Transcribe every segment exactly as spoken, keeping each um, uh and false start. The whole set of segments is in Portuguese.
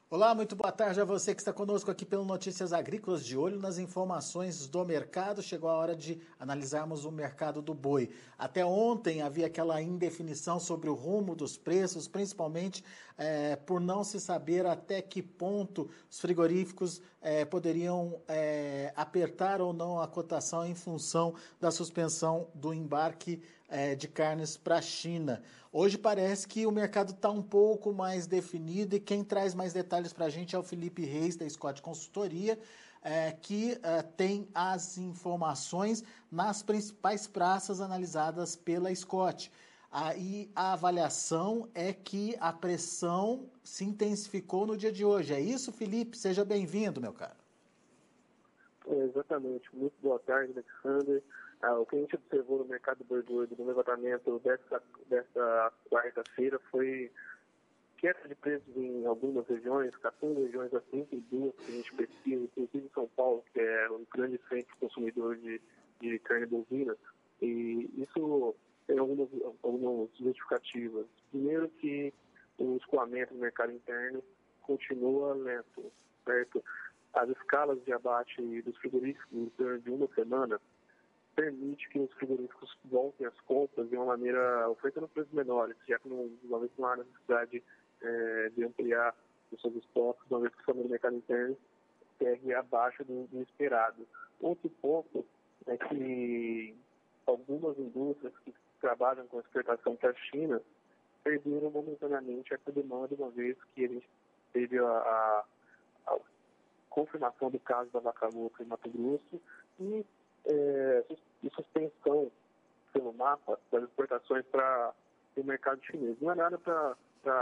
Olá, muito boa tarde a você que está conosco aqui pelo Notícias Agrícolas, de olho nas informações do mercado. Chegou a hora de analisarmos o mercado do boi. Até ontem havia aquela indefinição sobre o rumo dos preços, principalmente é, por não se saber até que ponto os frigoríficos é, poderiam é, apertar ou não a cotação em função da suspensão do embarque é, de carnes para a China. Hoje parece que o mercado está um pouco mais definido e quem traz mais detalhes para a gente é o Felipe Reis, da Scott Consultoria, é, que é, tem as informações nas principais praças analisadas pela Scott. Aí a avaliação é que a pressão se intensificou no dia de hoje. É isso, Felipe? Seja bem-vindo, meu caro. É, exatamente. Muito boa tarde, Alexander. Ah, o que a gente observou no mercado boi gordo no levantamento dessa, dessa quarta-feira foi queda de preços em algumas regiões, quatorze regiões a trinta e duas que a gente pesquisa, inclusive São Paulo, que é um grande centro consumidor de, de carne bovina. E isso tem algumas, algumas justificativas. Primeiro que o escoamento do mercado interno continua lento, certo? As escalas de abate dos frigoríficos em torno de uma semana permite que os frigoríficos voltem às compras de uma maneira ofertando preços menores, já que não, uma vez não há necessidade é, de ampliar os seus estoques, uma vez que o no mercado interno segue abaixo do, do esperado. Outro ponto é que algumas indústrias que trabalham com exportação para a China perderam momentaneamente essa demanda, uma vez que a gente teve a, a, a confirmação do caso da vaca louca em Mato Grosso e é, de suspensão pelo mapa das exportações para o mercado chinês. Não é nada para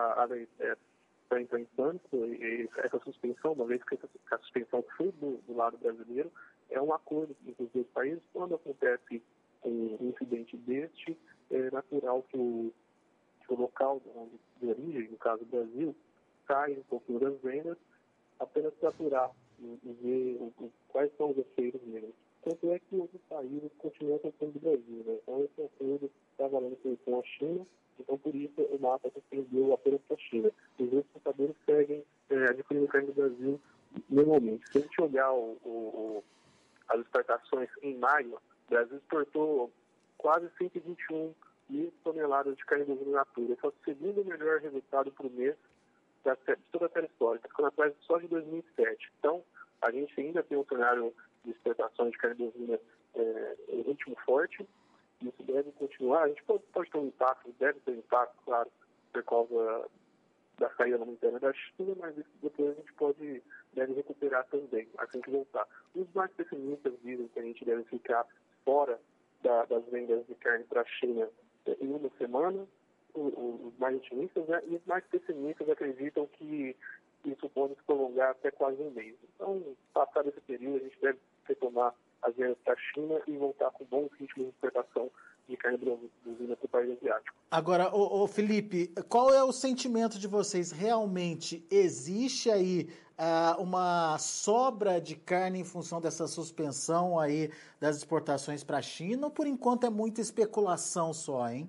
é, entrar em pânico, essa suspensão, uma vez que a suspensão foi do, do lado brasileiro, é um acordo entre os dois países. Quando acontece um incidente deste, é natural que o, que o local de, de origem, no caso do Brasil, caia um pouquinho das vendas, apenas para aturar e, e ver o, o, quais são os efeitos mesmo. Tanto é que outros países continuam comprando do Brasil, né? Então esse acordo está valendo com a China, então por isso o mapa suspendeu apenas para a China. Os outros compradores seguem é, adquirindo carne do Brasil normalmente. Se a gente olhar o, o, o, as exportações em maio, o Brasil exportou quase cento e vinte e um mil toneladas de carne bovina in natura. Esse é o segundo melhor resultado por mês da, de toda a série histórica, ficando atrás só de dois mil e sete. Então, a gente ainda tem um cenário de exportação de carne bovina é, em ritmo forte, e isso deve continuar. A gente pode, pode ter um impacto, deve ter um impacto, claro, por causa da saída momentânea da China, mas isso depois a gente pode, deve recuperar também, assim que voltar. Os mais pessimistas dizem que a gente deve ficar fora da, das vendas de carne para a China é, em uma semana, os mais otimistas, né, e os mais pessimistas acreditam que isso pode se prolongar até quase um mês. Então, passado esse período, a gente deve retomar as vendas para a China e voltar com bons ritmos de exportação de carne bovina para o país asiático. Agora, ô, ô Felipe, qual é o sentimento de vocês? Realmente existe aí ah, uma sobra de carne em função dessa suspensão aí das exportações para a China, ou por enquanto é muita especulação só, hein?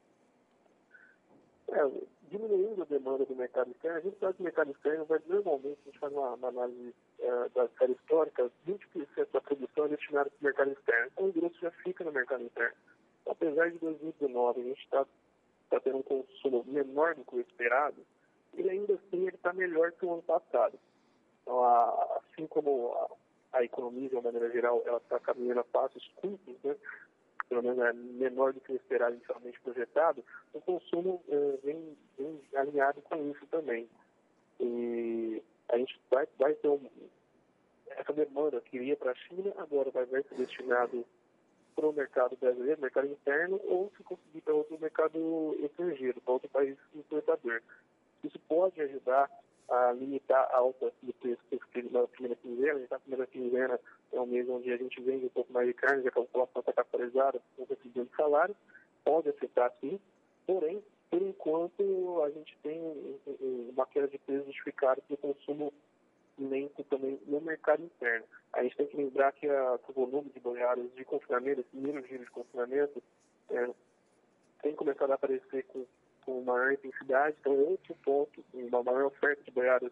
É, diminuindo a demanda do mercado externo, a gente sabe que o mercado externo vai normalmente, a gente faz uma, uma análise é, da série histórica, vinte por cento da produção é destinada para o mercado externo. Então o grosso já fica no mercado interno. Então, apesar de dois mil e dezenove a gente está tá tendo um consumo menor do que o esperado, ele ainda assim está melhor que o ano passado. Então, a, assim como a, a economia, de uma maneira geral, ela está caminhando a passos curtos, né? Pelo menos é menor do que o esperado inicialmente projetado, o consumo eh, vem, vem alinhado com isso também. E a gente vai, vai ter um, essa demanda que iria para a China, agora vai, vai ser destinado para o mercado brasileiro, mercado interno, ou se conseguir para outro mercado estrangeiro, para outro país importador. Isso pode ajudar a limitar a alta do preço na primeira quinzena. A gente está na primeira quinzena, é um mês onde a gente vende um pouco mais de carne, já que a população está capitalizada, com recebendo de salário, pode afetar sim, porém, por enquanto, a gente tem uma queda de preço justificada pelo consumo lento também no mercado interno. A gente tem que lembrar que, a, que o volume de boiadas de confinamento, esse primeiro giro de confinamento, é, tem começado a aparecer com com maior intensidade, então é outro ponto, uma maior oferta de boiadas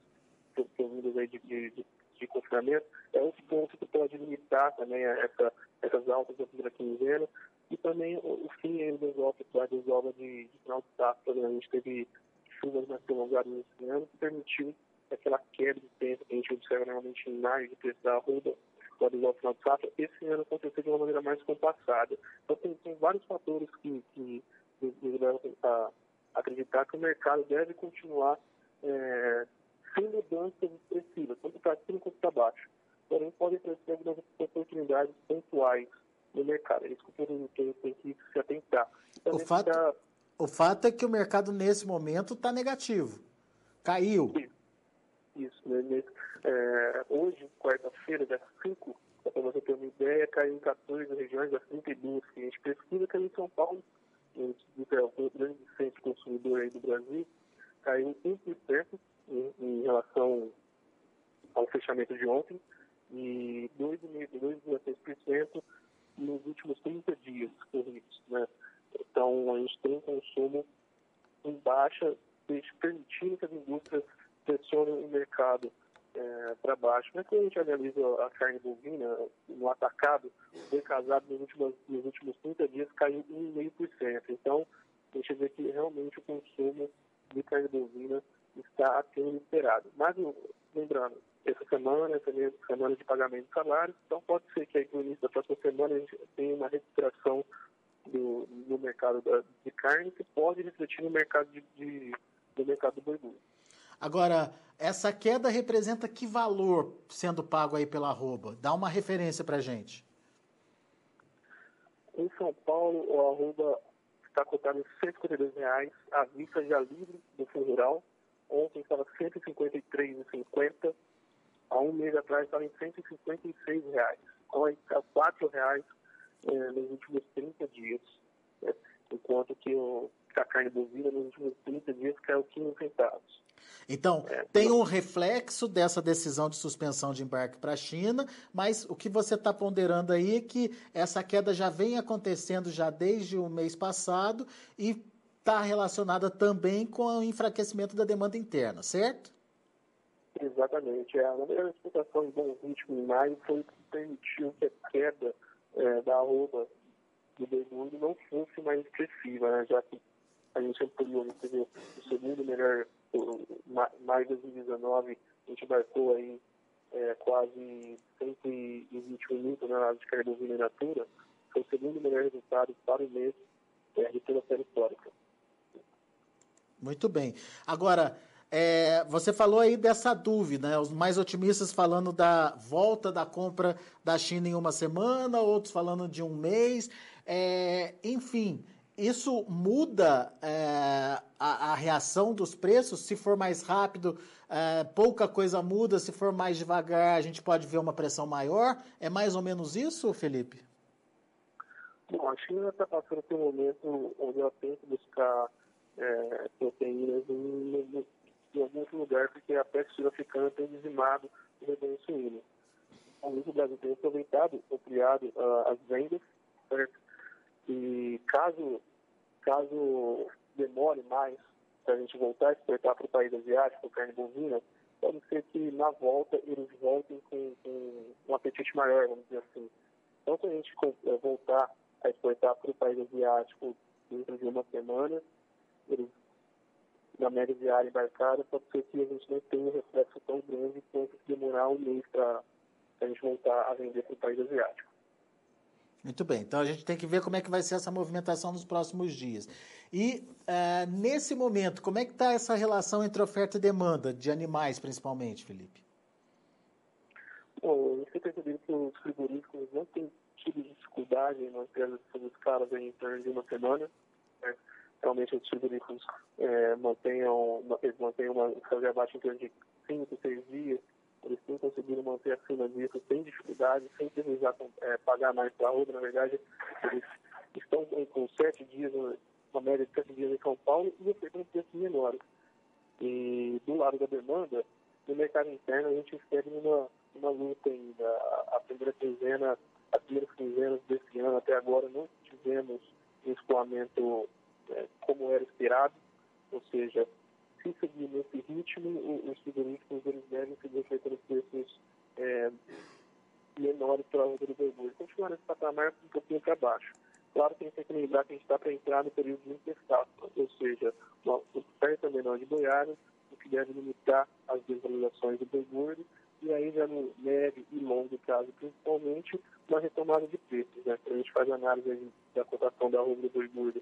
provindas aí de, de, de confinamento, é outro ponto que pode limitar também essa, essas altas da primeira quinzena, e também o, o fim aí das obras, das obras de, de final de safra, né? A gente teve chuvas mais prolongadas esse ano, que permitiu aquela queda de tempo que a gente observa normalmente em maio de preço da arroba, pode usar o final de safra, esse ano aconteceu de uma maneira mais compassada. Então, tem, tem vários fatores que, que nos levam a acreditar que o mercado deve continuar é, sem mudanças expressivas, tanto para cima quanto para baixo. Porém, podem aparecer algumas oportunidades pontuais no mercado. É isso que o produtor tem que se atentar. O fato, fica... o fato é que o mercado, nesse momento, está negativo. Caiu. Isso. Isso né? é, hoje, quarta-feira, dia cinco, para você ter uma ideia, caiu em quatorze regiões das trinta e duas que a gente pesquisa, caiu em São Paulo, que é o grande centro consumidor aí do Brasil, caiu um por cento em, em relação ao fechamento de ontem e dois vírgula seis por cento nos últimos trinta dias corridos, né? Então, a gente tem um consumo em baixa, permitindo que as indústrias pressionem o mercado é, para baixo. Mas quando a gente analisa a carne bovina no atacado, o boi casado nos últimos, nos últimos trinta dias caiu um vírgula cinco por cento. Então, a gente vê que realmente o consumo de carne bovina está acima do esperado. Mas, lembrando, essa semana, essa semana de pagamento de salário, então pode ser que aí no início da próxima semana a gente tenha uma recuperação do, no mercado da, de carne que pode refletir no mercado de, de, no mercado do boi gordo. Agora, essa queda representa que valor sendo pago aí pela arroba? Dá uma referência para a gente. Em São Paulo, o arroba está cotado em cento e cinquenta e dois reais, a vista já livre do fundo rural. Ontem estava cento e cinquenta e três reais e cinquenta centavos. Há um mês atrás estava em cento e cinquenta e seis reais. Então, está quatro reais eh, nos últimos trinta dias. Né? Enquanto que o, a carne bovina nos últimos trinta dias caiu quinze centavos. Então, é, tem um reflexo dessa decisão de suspensão de embarque para a China, mas o que você está ponderando aí é que essa queda já vem acontecendo já desde o mês passado e está relacionada também com o enfraquecimento da demanda interna, certo? Exatamente. É, a melhor explicação em bom ritmo em maio foi que permitiu que a queda é, da arroba do boi gordo não fosse mais expressiva, né? Já que a gente ampliou, a gente teve o segundo melhor, maio de dois mil e dezenove, a gente marcou aí é, quase cento e vinte mil toneladas de carne bovina in natura, foi o segundo melhor resultado para o mês é, de toda a série histórica. Muito bem. Agora, é, você falou aí dessa dúvida, né? Os mais otimistas falando da volta da compra da China em uma semana, outros falando de um mês. É, enfim, isso muda é, a, a reação dos preços? Se for mais rápido, é, pouca coisa muda. Se for mais devagar, a gente pode ver uma pressão maior. É mais ou menos isso, Felipe? Bom, a China está passando por um momento onde ela tem que buscar é, proteínas em, em alguns lugares, porque a peste sul-africana tem dizimado o rebanho suíno. Então, o Brasil tem aproveitado, ampliado uh, as vendas, certo? E caso, caso demore mais para a gente voltar a exportar para o país asiático, carne bovina, pode ser que na volta eles voltem com, com um apetite maior, vamos dizer assim. Então, se a gente voltar a exportar para o país asiático dentro de uma semana, eles, na média diária embarcada, pode ser que a gente não tenha um reflexo tão grande quanto demorar um mês para a gente voltar a vender para o país asiático. Muito bem, então a gente tem que ver como é que vai ser essa movimentação nos próximos dias. E, uh, nesse momento, como é que está essa relação entre oferta e demanda, de animais principalmente, Felipe? Bom, eu tenho percebido que os frigoríficos não têm tido dificuldade em manter essas escalas em torno de uma semana. Né? Realmente os frigoríficos é, mantenham, eles mantêm uma escala de abate em torno de cinco, seis dias. Eles têm conseguido manter acima disso sem dificuldade, sem precisar é, pagar mais para a roupa. Na verdade, eles estão com sete dias, uma média de sete dias em São Paulo, e oferecendo preços menores. E do lado da demanda, no mercado interno, a gente segue numa, numa luta ainda. A primeira quinzena, as primeiras quinzenas desse ano até agora, não tivemos um escoamento é, como era esperado, ou seja, se seguir nesse ritmo, os frigoríficos eles devem seguir oferecendo preços é, menores para a roda do boi gordo. Continuar nesse patamar um pouquinho para baixo. Claro que a gente tem que lembrar que a gente está para entrar no período de intersafra, ou seja, uma oferta menor de boiada, o que deve limitar as desvalorizações do boi gordo, e aí já no médio e longo prazo, principalmente, uma retomada de preços. Né? A gente faz análise aí da cotação da arroba do boi gordo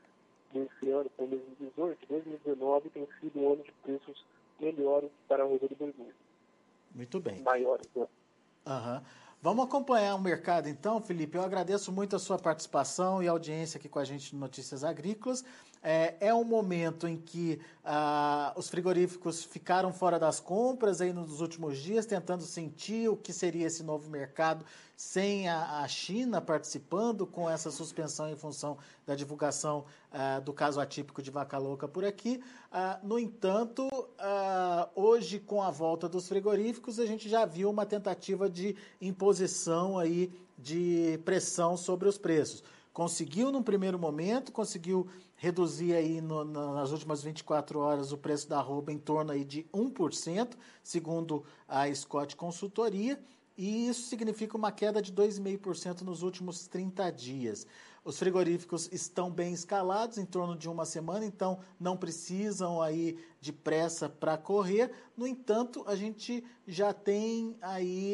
nesse ano, com dois mil e dezoito, dois mil e dezenove tem sido um ano de preços melhores para a arroba do boi gordo. Muito bem. Maiores, né? Uhum. Vamos acompanhar o mercado então, Felipe. Eu agradeço muito a sua participação e audiência aqui com a gente no Notícias Agrícolas. É, é um momento em que ah, os frigoríficos ficaram fora das compras aí nos últimos dias, tentando sentir o que seria esse novo mercado sem a, a China participando com essa suspensão em função da divulgação ah, do caso atípico de vaca louca por aqui. Ah, no entanto, ah, hoje, com a volta dos frigoríficos, a gente já viu uma tentativa de imposição aí de pressão sobre os preços. Conseguiu, num primeiro momento, conseguiu reduzir aí no, nas últimas vinte e quatro horas o preço da arroba em torno aí de um por cento, segundo a Scott Consultoria, e isso significa uma queda de dois vírgula cinco por cento nos últimos trinta dias. Os frigoríficos estão bem escalados, em torno de uma semana, então não precisam aí de pressa para correr. No entanto, a gente já tem aí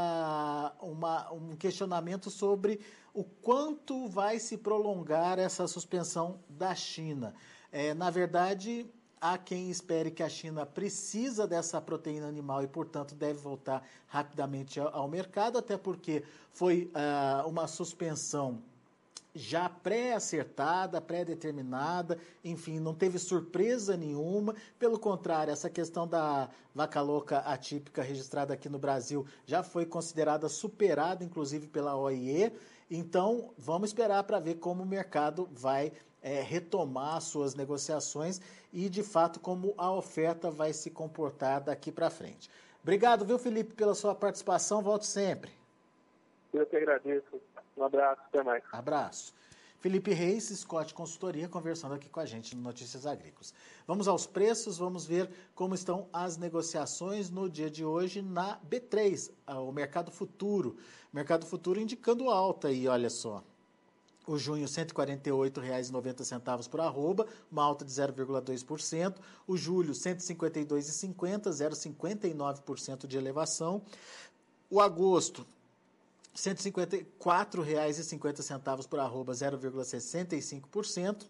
ah, uma, um questionamento sobre o quanto vai se prolongar essa suspensão da China. É, na verdade, há quem espere que a China precisa dessa proteína animal e, portanto, deve voltar rapidamente ao, ao mercado, até porque foi ah, uma suspensão já pré-acertada, pré-determinada, enfim, não teve surpresa nenhuma. Pelo contrário, essa questão da vaca louca atípica registrada aqui no Brasil já foi considerada superada, inclusive pela O I E. Então, vamos esperar para ver como o mercado vai é, retomar suas negociações e, de fato, como a oferta vai se comportar daqui para frente. Obrigado, viu, Felipe, pela sua participação. Volte sempre. Eu que agradeço. Um abraço, até mais. Abraço. Felipe Reis, Scott Consultoria, conversando aqui com a gente no Notícias Agrícolas. Vamos aos preços, vamos ver como estão as negociações no dia de hoje na B três, o Mercado Futuro. Mercado Futuro indicando alta aí, olha só. O junho, cento e quarenta e oito reais e noventa centavos por arroba, uma alta de zero vírgula dois por cento. O julho, cento e cinquenta e dois reais e cinquenta centavos, zero vírgula cinquenta e nove por cento de elevação. O agosto, cento e cinquenta e quatro reais e cinquenta centavos por arroba, zero vírgula sessenta e cinco por cento.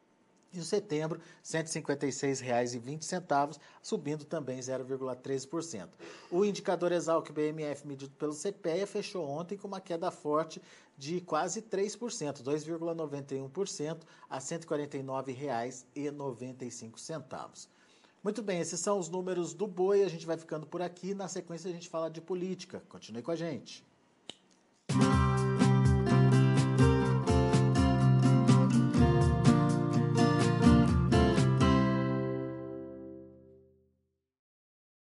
E o setembro, cento e cinquenta e seis reais e vinte centavos, subindo também zero vírgula treze por cento. O indicador Exalc B M F medido pelo CPEA fechou ontem com uma queda forte de quase três por cento, dois vírgula noventa e um por cento, a cento e quarenta e nove reais e noventa e cinco centavos. Muito bem, esses são os números do boi, a gente vai ficando por aqui, na sequência a gente fala de política. Continue com a gente.